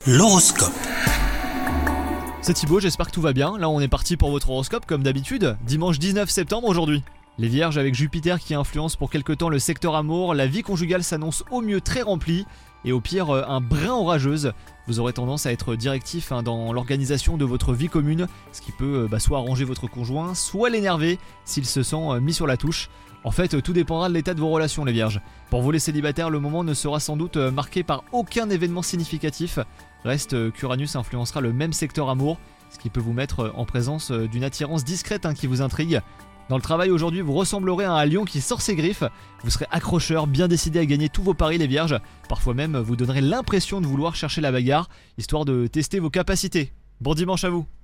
L'horoscope. C'est Thibaut, j'espère que tout va bien. Là on est parti pour votre horoscope comme d'habitude, dimanche 19 septembre aujourd'hui. Les Vierges, avec Jupiter qui influence pour quelque temps le secteur amour, la vie conjugale s'annonce au mieux très remplie et au pire un brin orageuse. Vous aurez tendance à être directif dans l'organisation de votre vie commune, ce qui peut soit arranger votre conjoint, soit l'énerver s'il se sent mis sur la touche. En fait, tout dépendra de l'état de vos relations les Vierges. Pour vous les célibataires, le moment ne sera sans doute marqué par aucun événement significatif. Reste qu'Uranus influencera le même secteur amour, ce qui peut vous mettre en présence d'une attirance discrète qui vous intrigue. Dans le travail aujourd'hui, vous ressemblerez à un lion qui sort ses griffes. Vous serez accrocheur, bien décidé à gagner tous vos paris les Vierges. Parfois même, vous donnerez l'impression de vouloir chercher la bagarre, histoire de tester vos capacités. Bon dimanche à vous!